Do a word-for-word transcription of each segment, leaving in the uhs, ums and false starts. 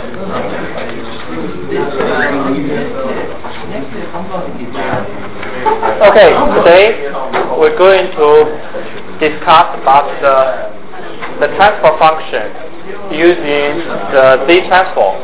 Okay, today we're going to discuss about the, the transfer function using the Z transform.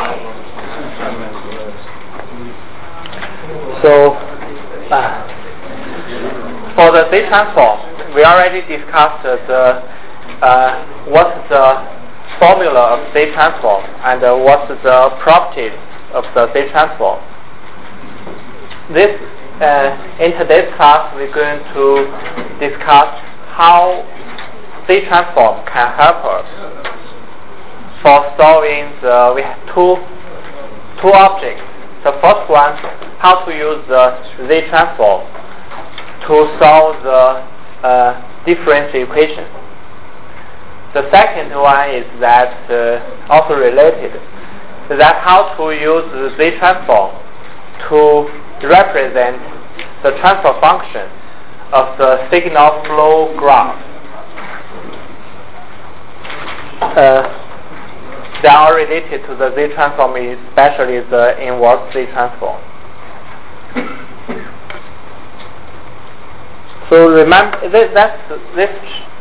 So, uh, for the Z transform, we already discussed the uh, what's the formula of Z transform and uh, what's the properties of the Z transform. This uh, in today's class, we're going to discuss how Z transform can help us for solving the we have two two objects. The first one, how to use the Z transform to solve the uh, differential equation. The second one is that uh, also related, that how to use the Z transform to represent the transfer function of the signal flow graph. Uh, they are related to the Z transform, especially the inverse Z transform. So remember, this, that's, this,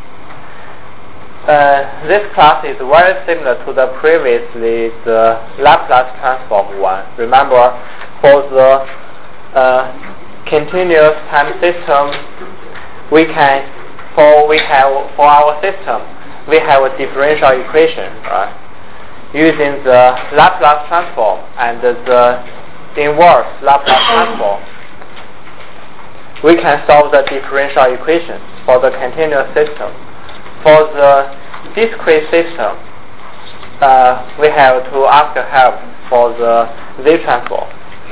uh, this class is very similar to the previously the Laplace transform one. Remember, for the uh, continuous time system, we can, for we have for our system, we have a differential equation, right? Using the Laplace transform and the inverse Laplace transform, we can solve the differential equation for the continuous system. For the discrete system, uh, we have to ask help for the Z transform.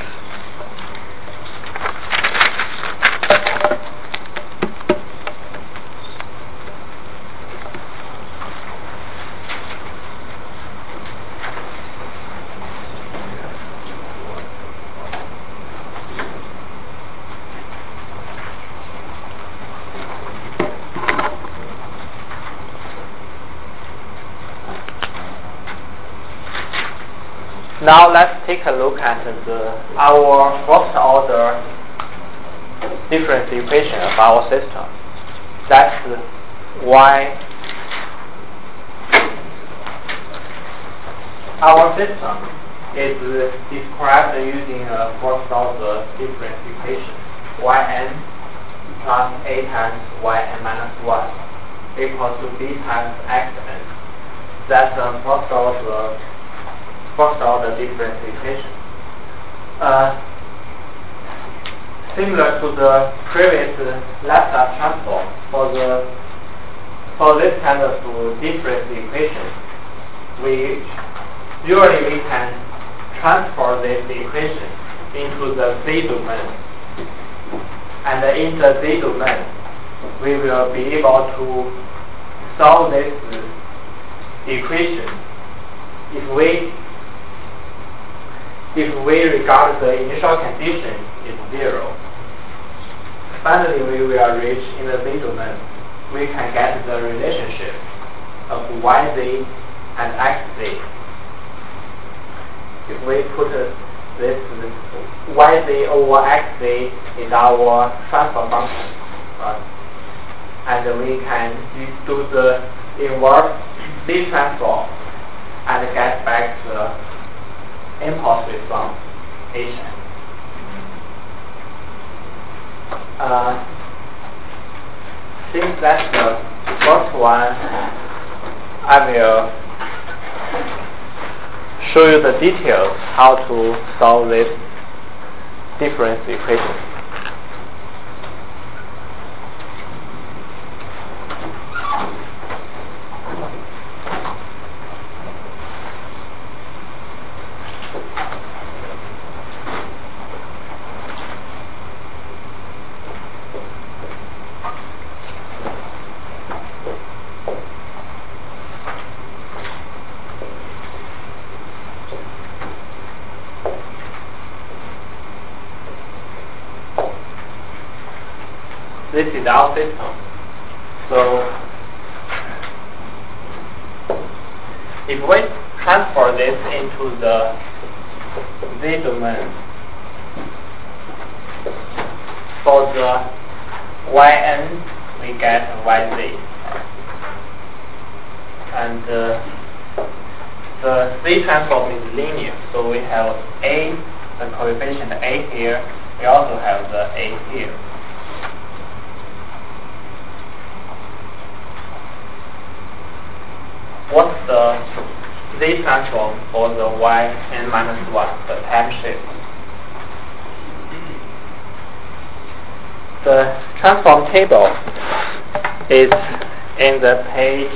Now let's take a look at the, our first order differential equation of our system. That's why our system is described using a first order differential equation. Yn plus a times yn minus one equals to b times xn. That's a first order first order differential equation. Uh, similar to the previous Laplace transform, for the for this kind of differential equation, we usually we can transfer this equation into the Z domain, and in the Z domain, we will be able to solve this equation if we if we regard the initial condition is zero. Finally, we will reach in the Z domain. We can get the relationship of yz and xz. If we put this, this yz over xz in our transfer function, right? And we can do the inverse Z transform and get back the impulse response Hn. Uh, since that's the first one, I will show you the details how to solve this differential equation. This is our system. So if we transfer this into the Z domain for the Yn, we get Yz. And uh, the Z transform is linear, so we have A, the coefficient A here, we also have the A here. What's the Z transform for the Yn minus one, the time shift? The transform table is in the page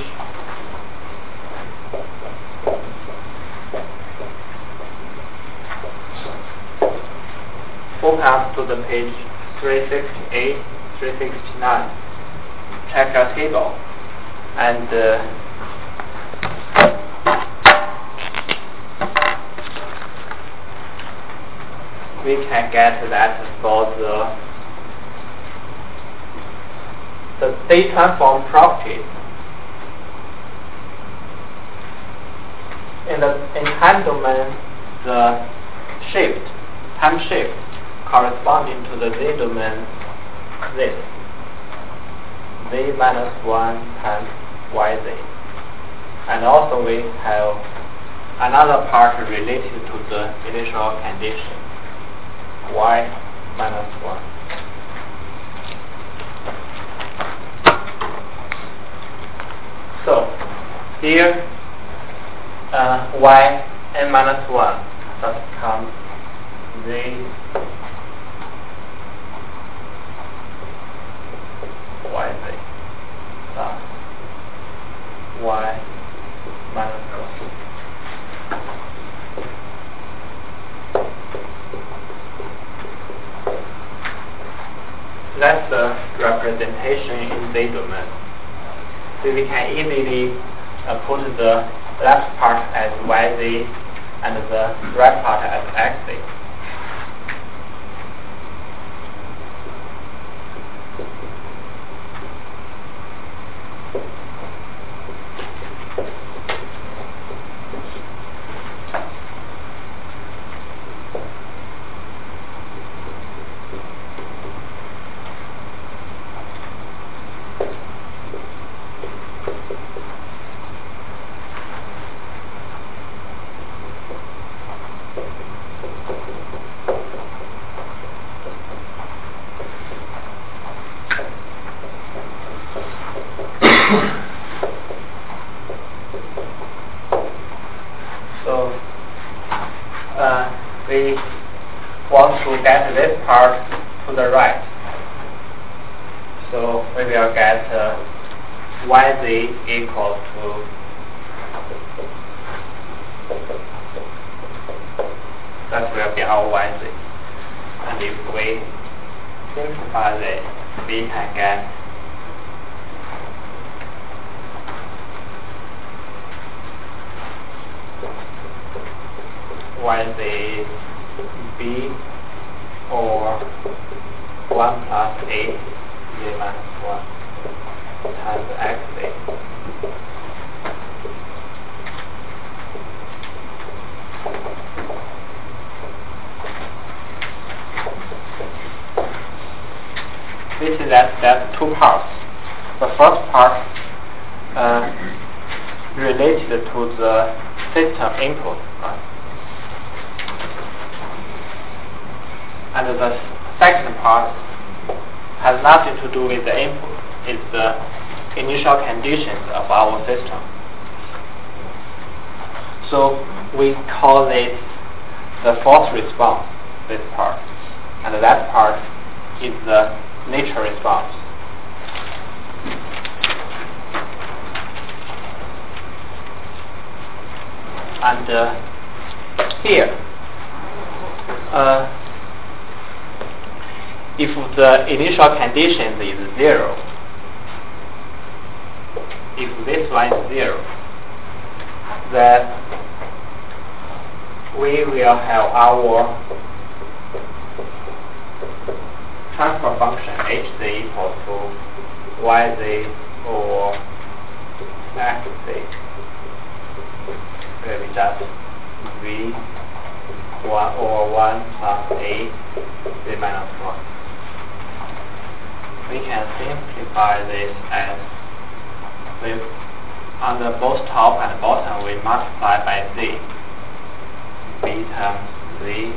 focus to the page three sixty-eight, three sixty-nine. Check your table, and uh, we can get that for the the Z transform properties. In the in time domain, the shift, time shift corresponding to the Z domain, this Z minus one times Yz. And also we have another part related to the initial condition, Y minus one. So here uh, Yn minus one thus becomes Z Yz plus Y minus one. That's the representation in Z domain. So we can easily uh, put the left part as Yz and the right part as Xz. So uh, we want to get this part to the right. So we will get uh, Yz equal to that will be our Yz. And if we simplify this, we can get Yz is B or one plus A Z minus one times Xz. This is that that two parts. The first part uh, related to the system input. Right? And the second part has nothing to do with the input. It's the initial conditions of our system. So we call this the force response, this part. And that part is the nature response. And uh, here, uh, if the initial condition is zero, if this one is zero, then we will have our transfer function Hz equal to Yz or Xz. will be just v one over one plus a v minus one. We can simplify this as with under both top and bottom we multiply by z. B times z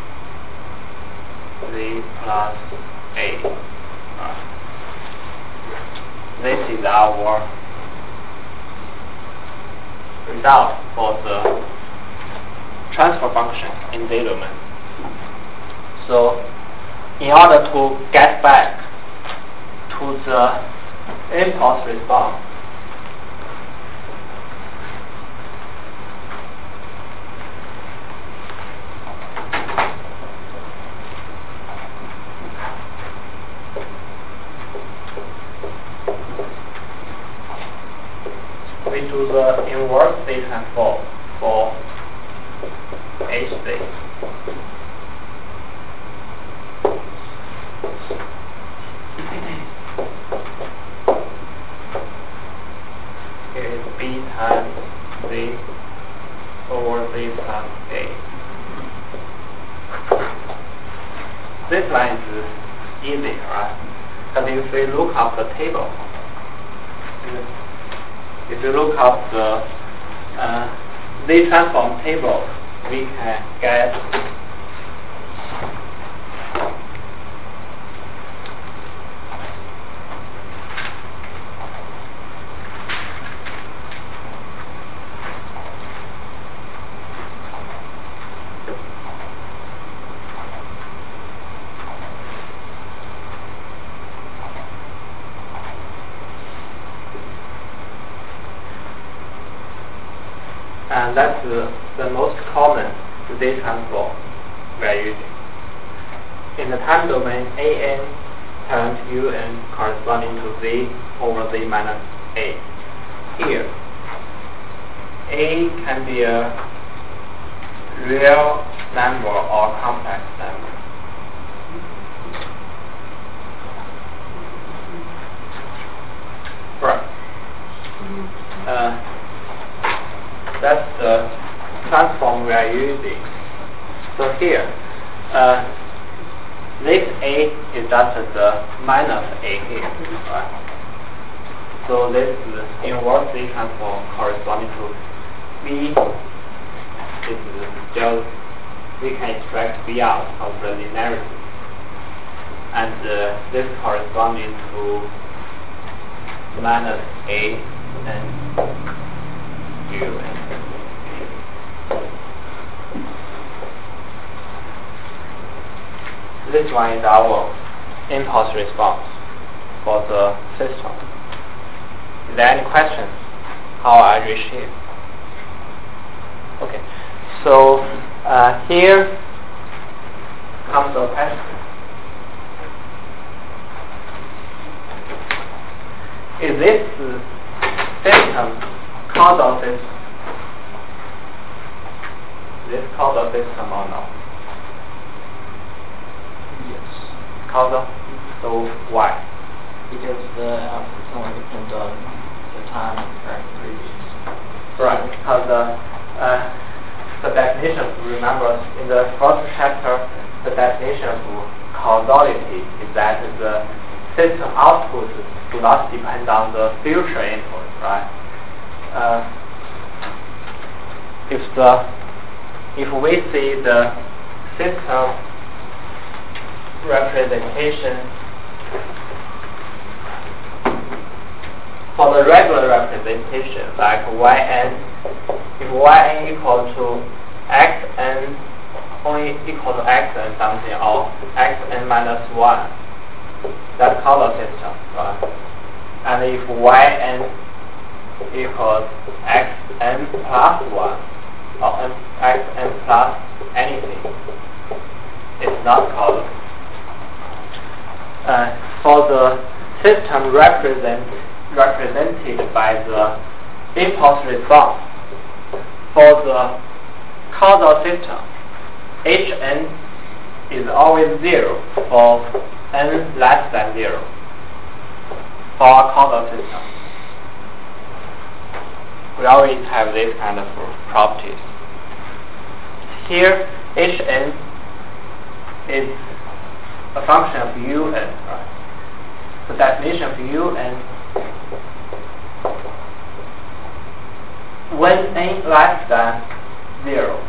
z plus a. Right. This is our result for the transfer function in Z domain. So, in order to get back to the impulse response, we do the inverse Z transform for H Z. Here is B times Z over Z times A. This line is easy, right? But if we look up the table, if you look up the uh, Z transform table, we can get and that's the, the most common Z transform we are using. In the time domain, A n times U n corresponding to Z over Z minus A. Here, A can be a real number or complex number. Right. Uh, That's the transform we are using. So here, uh, this A is just the minus A here, right? So this is inverse Z transform corresponding to V. This is still, we can extract V out of the linearity. And uh, this corresponding to minus A and U and this one is our impulse response for the system. Is there any questions how I reach here? Okay, so uh, here comes a question. Is this system causal system? This causal system or no? Yes. Causal? So why? Because the outputs only depend on the time from previous. Right, because the, uh, the definition, remember in the first chapter, the definition of causality is that the system outputs do not depend on the future input, right? Uh, if the if we see the system representation for the regular representation, like yn, if yn equal to xn only equal to xn something or xn minus one, that's causal system, right? And if yn equals xn plus one or n, xn plus anything, it's not causal. Uh, for the system represent, represented by the impulse response, for the causal system, Hn is always zero for n less than zero for a causal system. we always have this kind of properties. Here, Hn is a function of Un, right? The definition of Un, when n less than zero,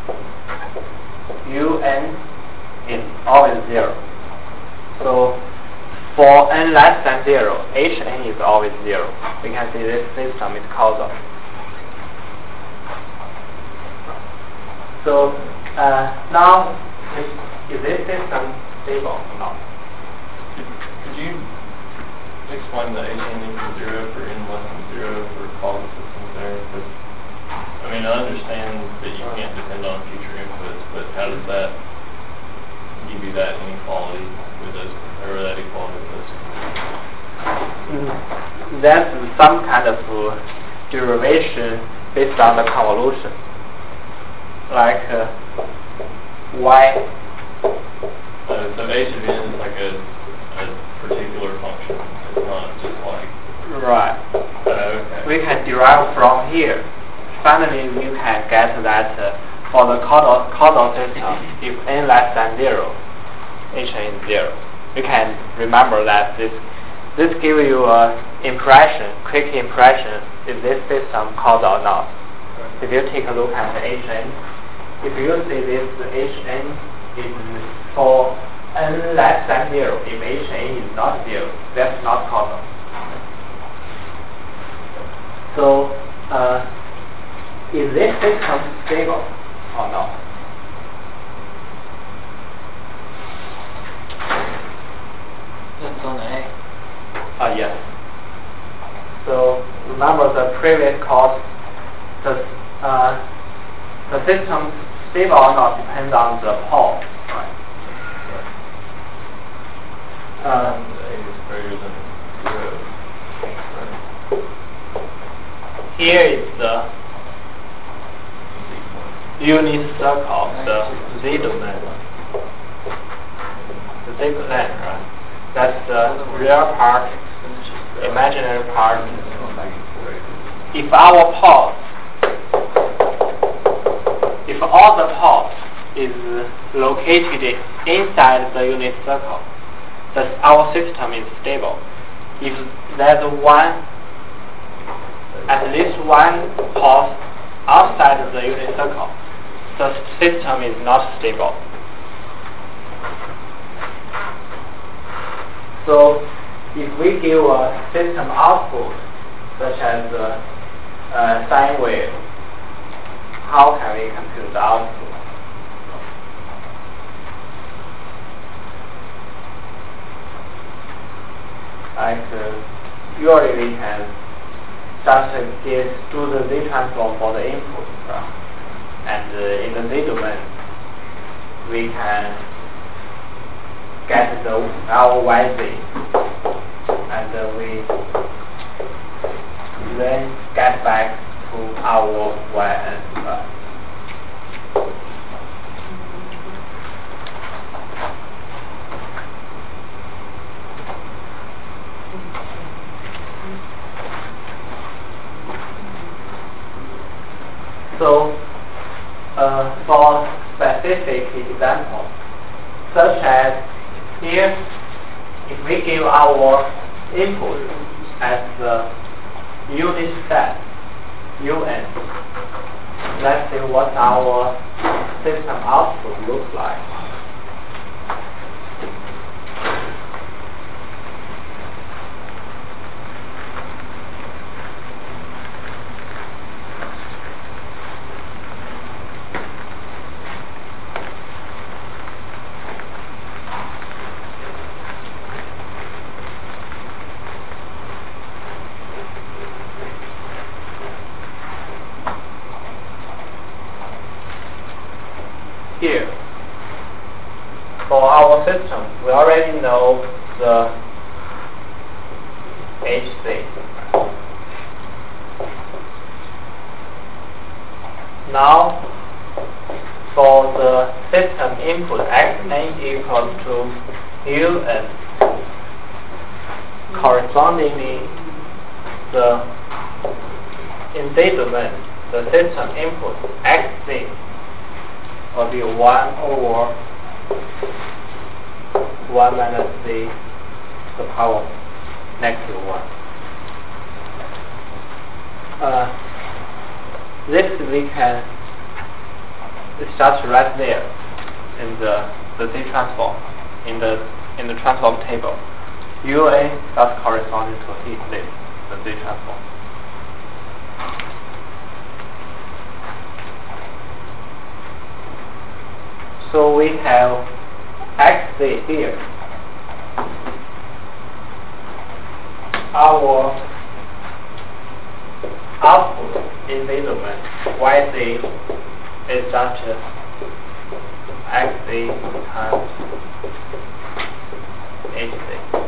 Un is always zero. So for n less than zero, Hn is always zero. We can see this system is causal. So uh, now, is, is this system stable or not? Could, could you explain the Hn equals zero for n less than zero for causal systems there? Because, I mean, I understand that you can't depend on future inputs, but how does that give you that inequality with those, or that equality with those? Mm, that's some kind of uh, derivation based on the convolution, like uh, y. Uh, so h of n is like a, a particular function. It's not just like. Right. Uh, okay. We can derive from here. Finally, you can get that uh, for the causal, causal system, if n less than zero, Hn is zero. You can remember that this this gives you an impression, quick impression, if this system causal or not. If you take a look at Hn, if you see this Hn is for n less than zero, if Hn is not zero, that's not causal. So, uh, is this system stable or not? Depends on A. Uh, yes. So remember the previous course, the, uh, the system stable or not depends on the pole. Right. Uh, A is greater than zero. Right. Here is the unit circle, the Z domain. The Z domain, right? That's the real part, imaginary part. If our pulse, if all the pulse is located inside the unit circle, that our system is stable. If there's one, at least one pulse outside of the unit circle, the system is not stable. So if we give a system output, such as a, a sine wave, how can we compute the output? Like uh, usually we can just uh, get do the Z transform for the input, right? And uh, in the Z domain, we can get the our Y Z, and uh, we then get back to our Y N. Right? So, uh, for specific example, such as here, if we give our input as the unit set, Un, let's see what our system output looks like. Here, for our system, we already know the H C. Now, for the system input, Xn equals to Un, correspondingly, the in Z domain, the system input xz will be one over one minus z to the power negative one. Uh, this we can it's just right there in the the Z transform in the in the transform table. U A does corresponding to this, the Z transform. So we have xz here. Our output in Z domain, yz is just xz times hz.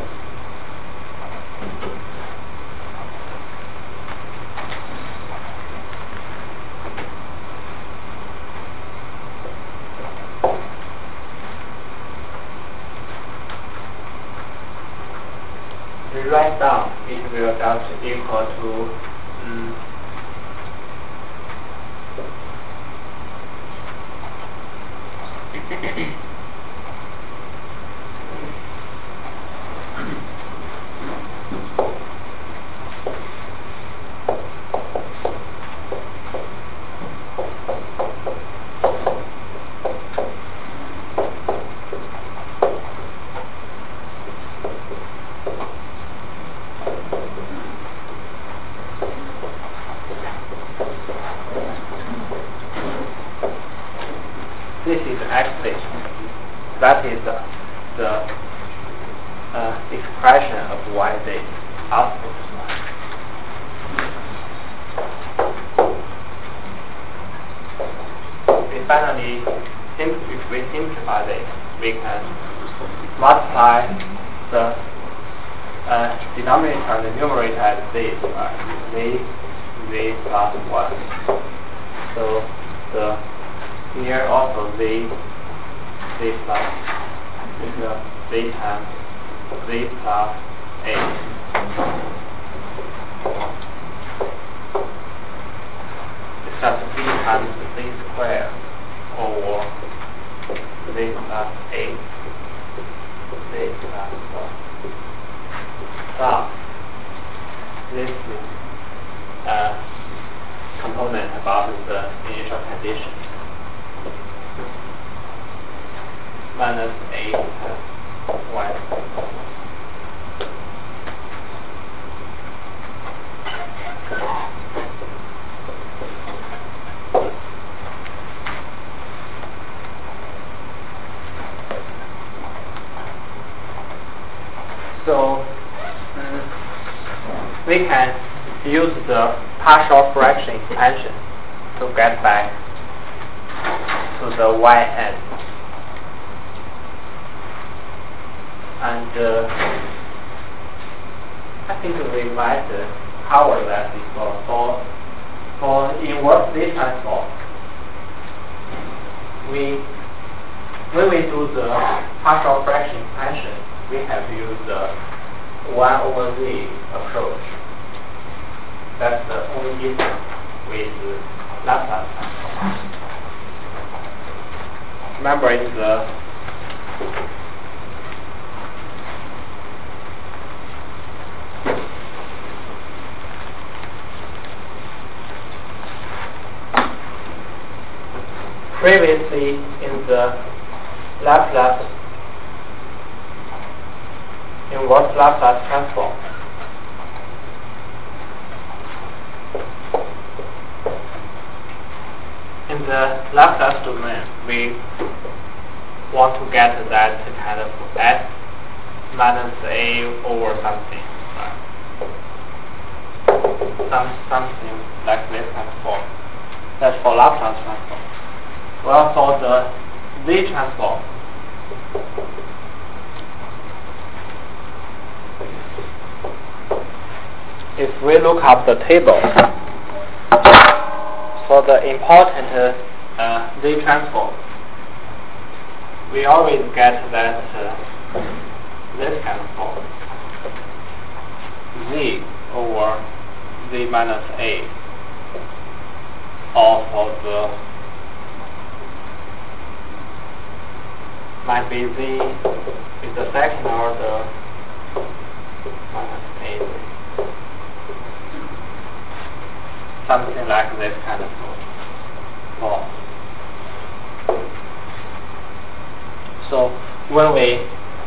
We write down it will just equal to um, this is xz. That is the, the uh, expression of yz output. We finally, if we simplify this, we can multiply the uh, denominator and the numerator as this, uh, z, z plus one. So the here also z, z plus, is the z times z plus eight. It's just z times z squared over z plus eight, z plus one. So this is a component about the initial condition. Minus eight times y. So um, we can use the partial fraction expansion to get back to the y-end. And uh, I think we might uh, cover that before. For, for inverse Z transform, we, when we do the partial fraction expansion, we have to use the one over Z approach. That's the only difference with Laplace transform. Remember, it's the previously in the Laplace inverse Laplace transform, in the Laplace domain, we want to get that kind of S minus A over something, right? Some something like this kind of form. That's for Laplace transform. Well, for the Z transform, if we look up the table, for the important uh, Z transform, we always get that uh, this kind of form, Z over Z minus A or for the might be z is the second order minus a z. Something like this kind of form. So when we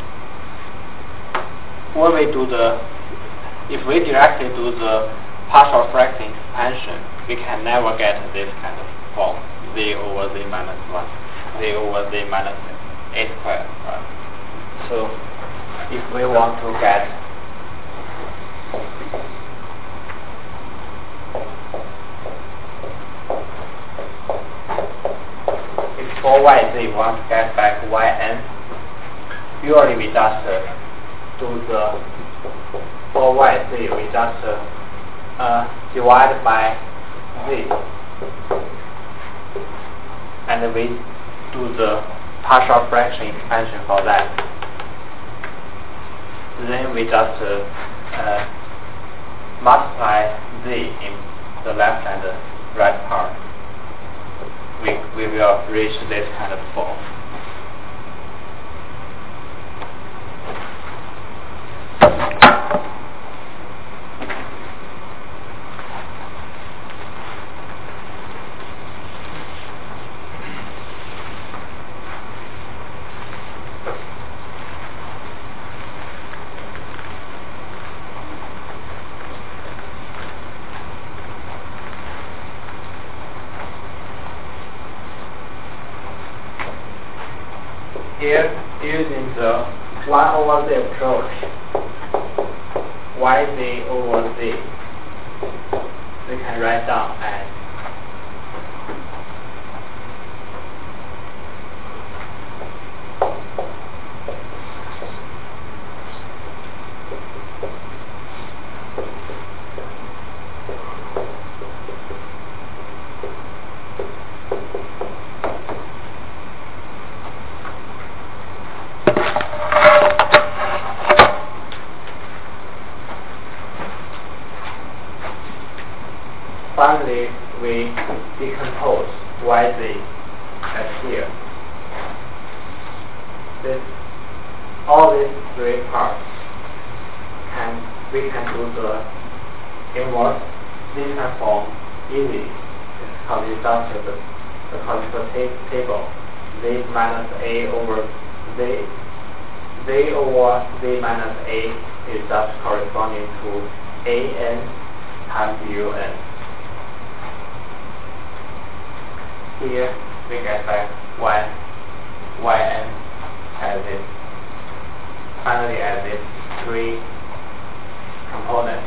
when we do the if we directly do the partial fraction expansion, we can never get this kind of form, z over z minus one, z over z minus a squared. Right? So if we want to get if for yz we want to get back yn, usually we just uh, do the for yz we just uh, uh, divide by z, and we do the partial fraction expansion for that. Then we just uh, uh, multiply z in the left and the right part. We we will reach this kind of form. Here, using the one over z approach, yz over z, we can write down as finally, we decompose yz as here. This, all these three parts, can we can do the inverse z transform easily. Because we started the, the control ta table, z minus a over z, z over z minus a is just corresponding to an times un. Here we get back y, yn as this, finally as this three components.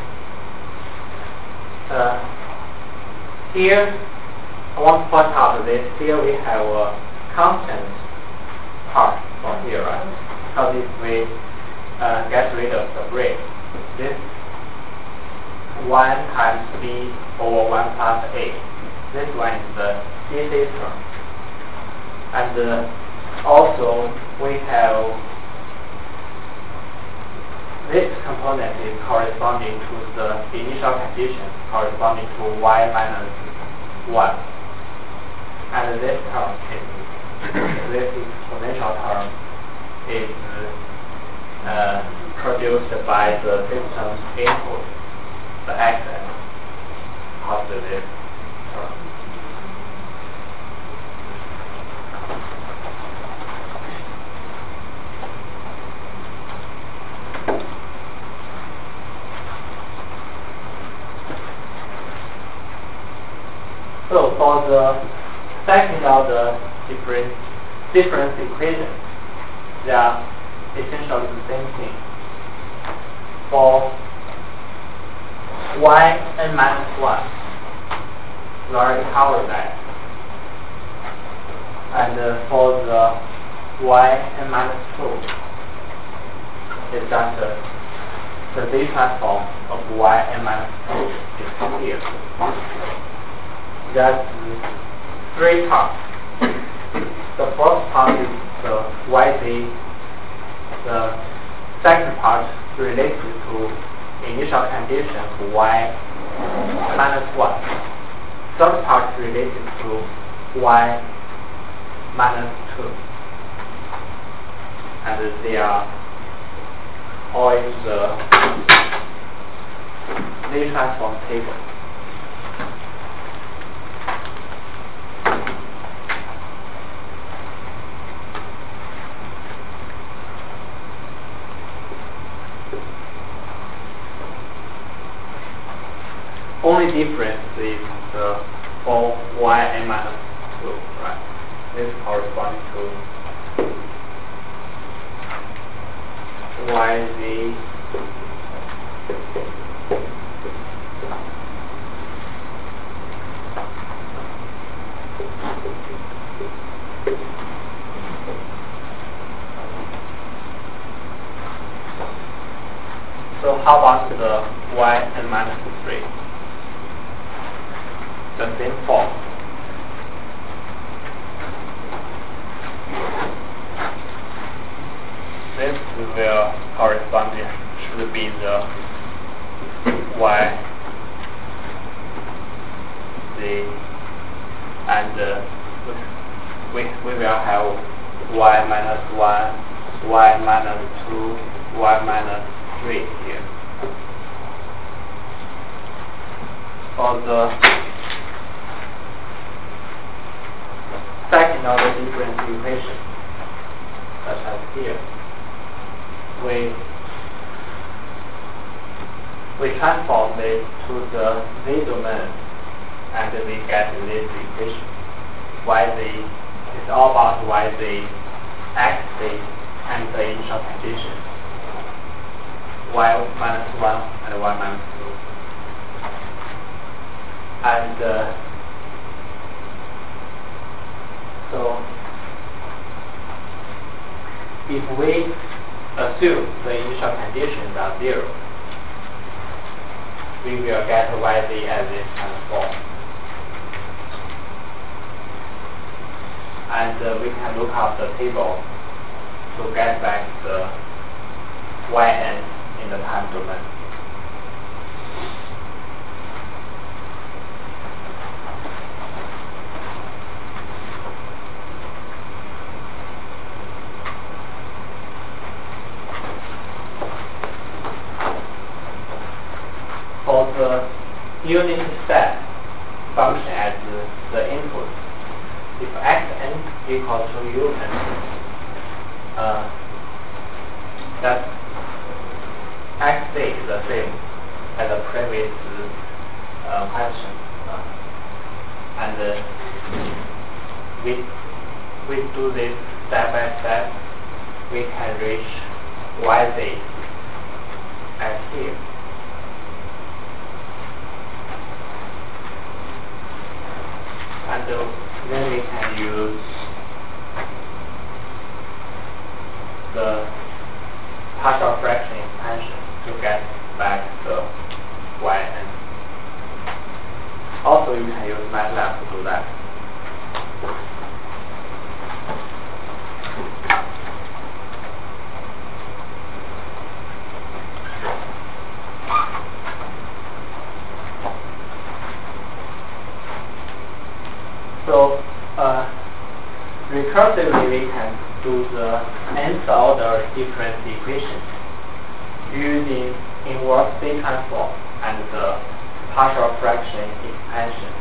Uh, here I want to point out this, here we have a constant part from here, right? Because if we uh, get rid of the break, this one times b over one plus a, this one is the D C term. And uh, also we have this component is corresponding to the initial condition corresponding to y minus one. And this term is this exponential term is uh, produced by the system's input, the access of this term. So for the second order difference, difference equation, they are essentially the same thing. For yn minus one, we already covered that. And uh, for the yn minus two, it's just uh, the z transform of yn minus two is here. That's three parts. The first part is the yz. The second part related to initial condition y minus one. third part related to y minus two. And they are all in the Lie transform table. Only difference is the for y n minus two, right? This corresponds to yz So how about the y n minus three? The same form. This will correspond should be the y z and uh, we we will have y minus one, y minus two, y minus three here. For the second order differential equation, such as here, we we transform this to the z domain, and we get this equation. Yz is all about yz, xz, and the initial condition. Y minus one and y minus two. And uh, so, if we assume the initial conditions are zero, we will get yz as this transform. And uh, we can look up the table to get back the yn in the time domain. For the unit step function as the input, if xn equals to un, uh, that xc is the same as the previous uh, question, uh, and uh, we we do this step by step. We can reach yz as here. And uh, then we can use the partial fraction expansion to get back the yn. Also, you can use MATLAB to do that. So, uh, recursively we can do the nth order difference equation using inverse Lie transform and the partial fraction expansion.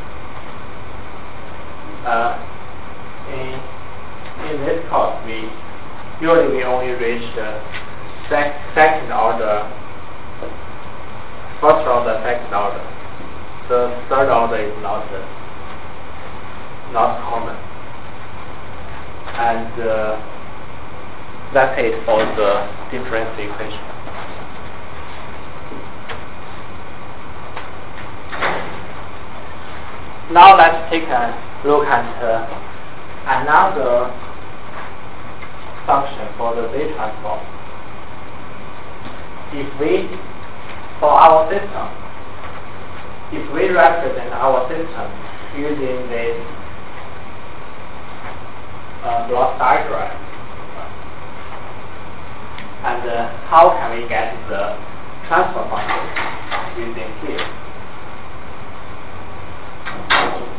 Uh, in, in this course, we usually we only reach the sec second order, first order, second order. The third order is not uh, not common, and uh, that's it for the difference equation. Now let's take a look at uh, another function for the Lie transform. If we, for our system, if we represent our system using this Uh, block diagram, and uh, how can we get the transfer function using here?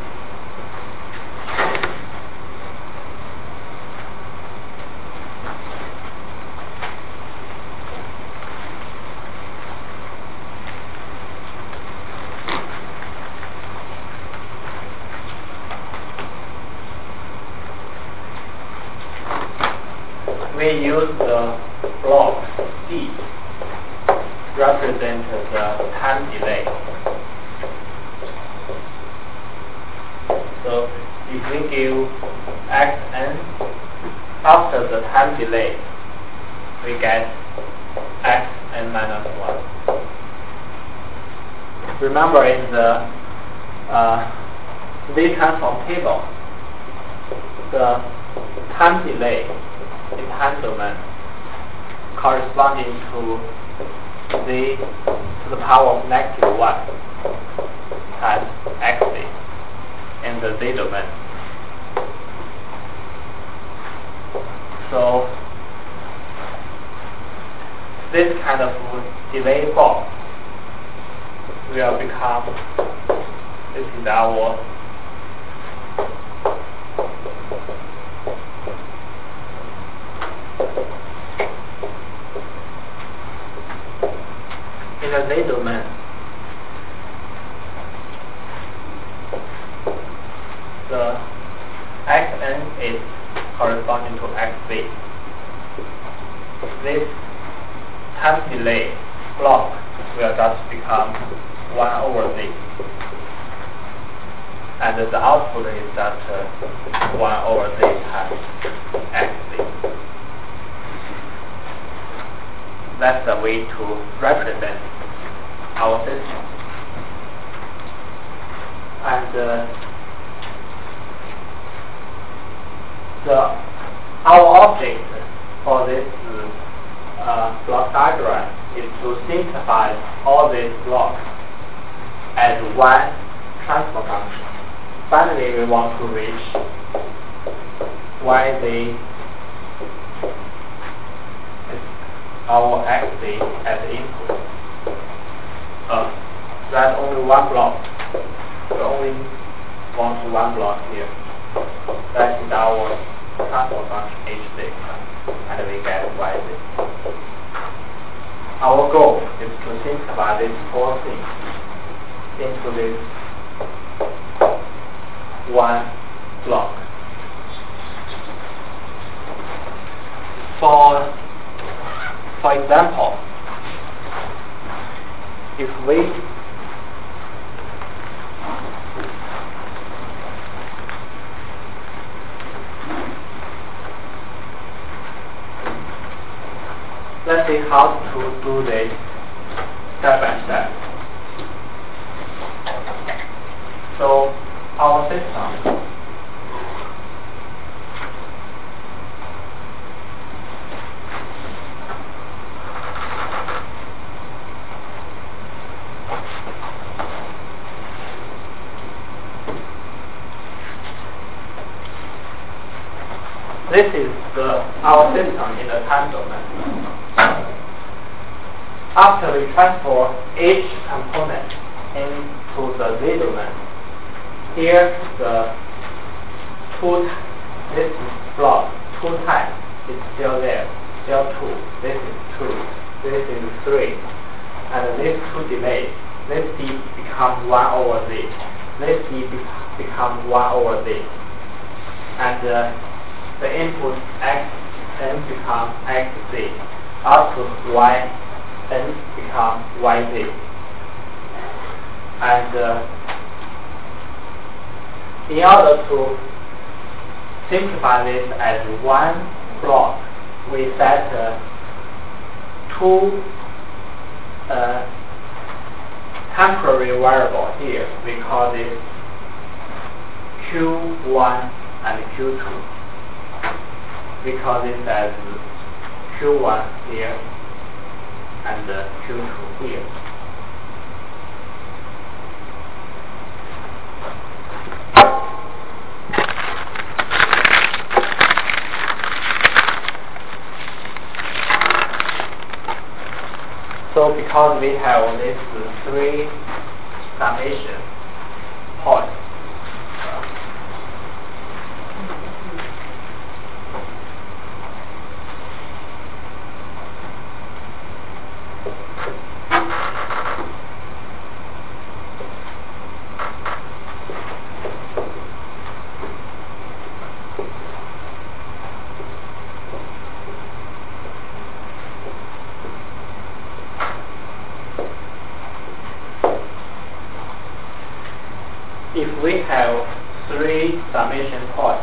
we use the block D represent the time delay. So if we give xn after the time delay, we get xn minus one. Remember in the uh, Z transform table, the time delay in time domain corresponding to Z to the power of negative one times xz in the Z domain. So this kind of delay box will become, this is our in the Z domain, the xn is corresponding to xz. This time delay block will just become one over z, and the output is just uh, one over z times xz. That's the way to represent our system. And uh, the our object for this uh, block diagram is to simplify all these blocks as one transfer function. Finally, we want to reach yz our xz as input. Uh, that's only one block. We only want one block here. That is our transfer function hz, and we get yz. Our goal is to simplify these four things into this one block. For For example, if we let's see how to do this step by step. So our system this is the our system in the time domain. After we transfer each component into the Z domain, here the two this block two times is still there, still two. This is two. This is three, and this two delays. This d becomes one over z. This d be becomes one over z, and uh, the input x n becomes xz. Output y n becomes yz. And uh, in order to simplify this as one block, we set uh, two uh, temporary variable here. We call this Q one and Q two. We call this as Q one here and uh, Q two here. So because we have these three summation points, three summation points.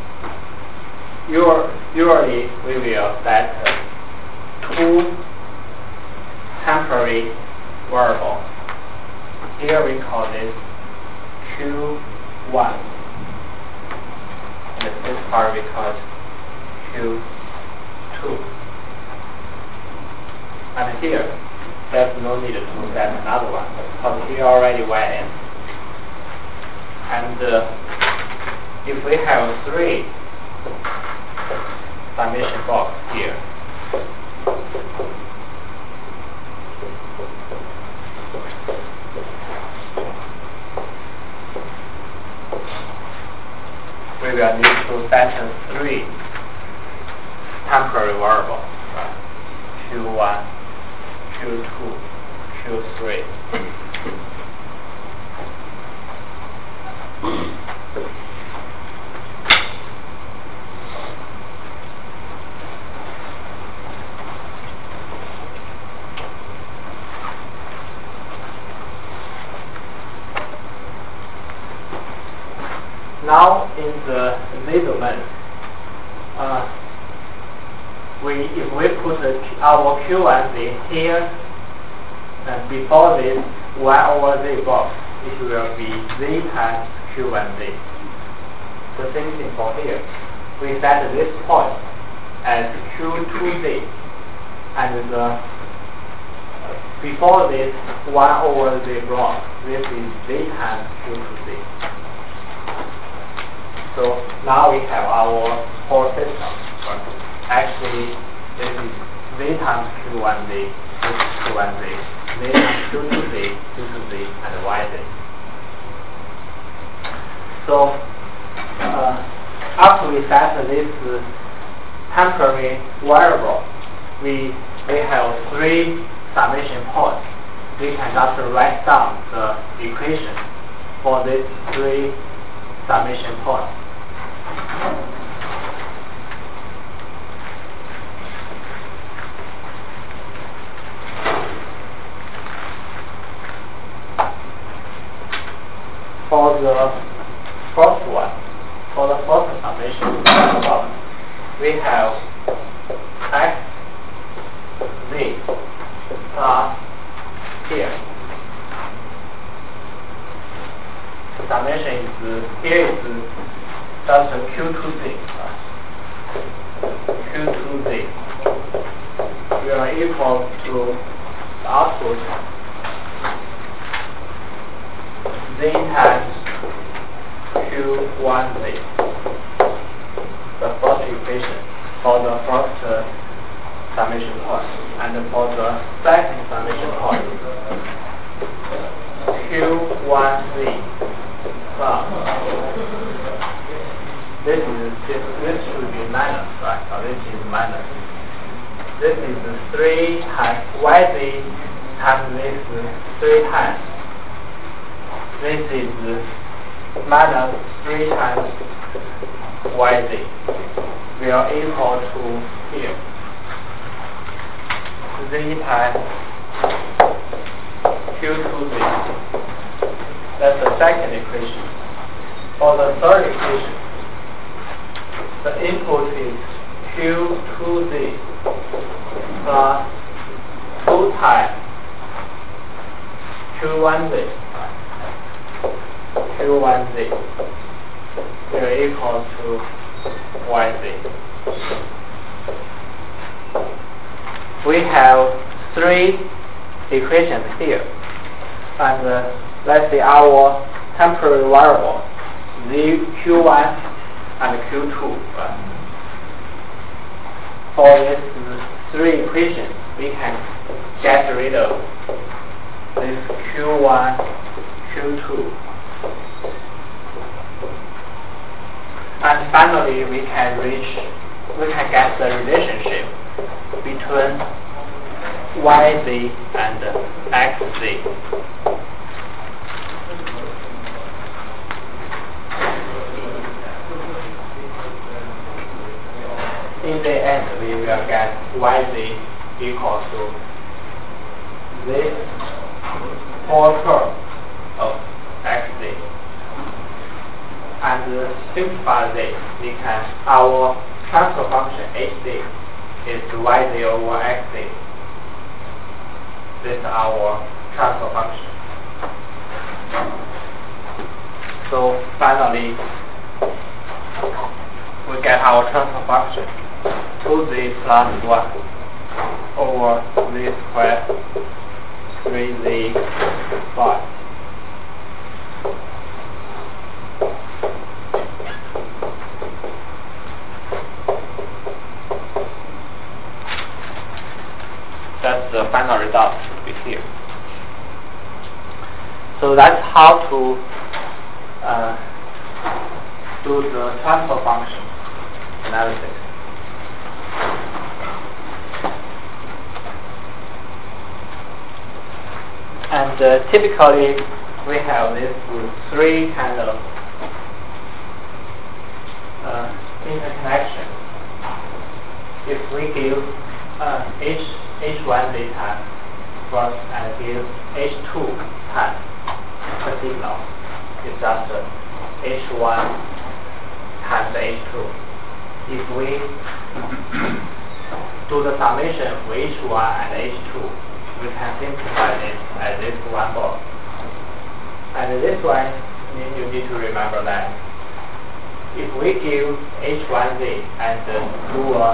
Usually we will set two temporary variables. Here we call this Q one. And this part we call it Q two. And here, there's no need to set another one, because we already went in. And uh, if we have three summation box here, we will need to set three temporary variables, right? Q one, Q two, Q three. Now in the Z domain, uh, we if we put the, our Q and Z here, and before this y over Z box, it will be Z times Q and Z. The same thing for here. We set this point as Q two Z, and the before this y over Z block, this is Z times Q two Z. So now we have our whole system. Actually, this is Z times Q one Z, this is Q one Z, Z times Q two Z, Q two Z, and Y Z. So uh, after we set this uh, temporary variable, we we have three summation points. We can just write down the equation for these three summation points. For the first one, for the first summation point, we have x z plus here. The summation is here is just Q two Z. Q two Z will equal to the output Z times Q one Z. The first equation for the first uh, summation point, and for the second summation point, Q one Z plus. This is this, this should be minus, right? So this is minus. This is three times Y Z times this three times. This is minus three times Y Z. Will equal to here Z times Q two Z. That's the second equation. For the third equation, the input is Q two Z plus two times Q one Z. Q one Z will equal to Y Z. We have three equations here, and uh, let's say our temporary variable Z Q one and Q two. Uh, for these three equations, we can get rid of this Q one, Q two. And finally, we can reach, we can get the relationship between Y Z and X Z. In the end, we will get Y Z equal to this whole term of X Z. And and simplify this, we can, our transfer function hz is yz over xz. This is our transfer function. So finally, we get our transfer function two z plus one over z squared three z five. That's the final result should be here. So that's how to uh, do the transfer function analysis. And uh, typically we have this three kind of uh, interconnection. If we give uh, h h1 z time first and give h two time per signal, it's just uh, h one times h two. If we do the summation of h one and h two, we can simplify this as this one block. And this one, you need to remember that if we give h one z and uh, do a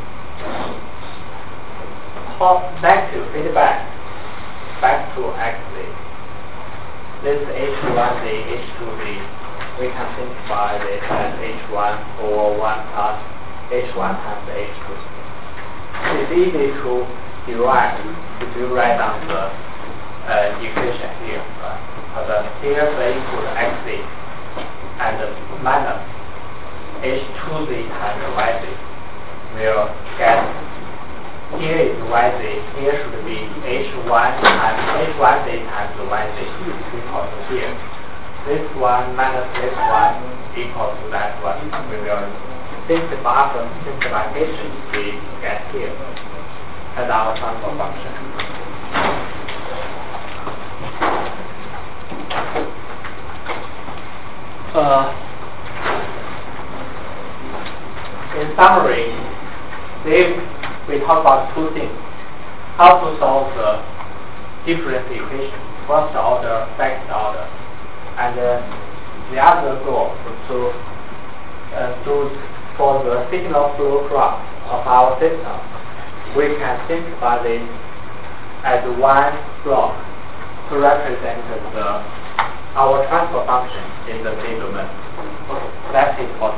negative feedback back to xz, this h one z, h two z, we can simplify this as h one over one plus h one times h two. It's easy to derive if you write down the uh, equation here. Right? But uh, here the input xz and minus h two z times yz will get, here is yz, here should be h one times h one z times yz equal to here. This one minus this one equal to that one. We will simplify after simplification we get here as our transfer function. Uh, in summary, if we talk about two things: how to solve the difference equation, first order, second order, and uh, the other goal is to uh, do for the signal flow graph of our system. We can simplify this as one block to represent the our transfer function in the Z domain. Okay, that's it for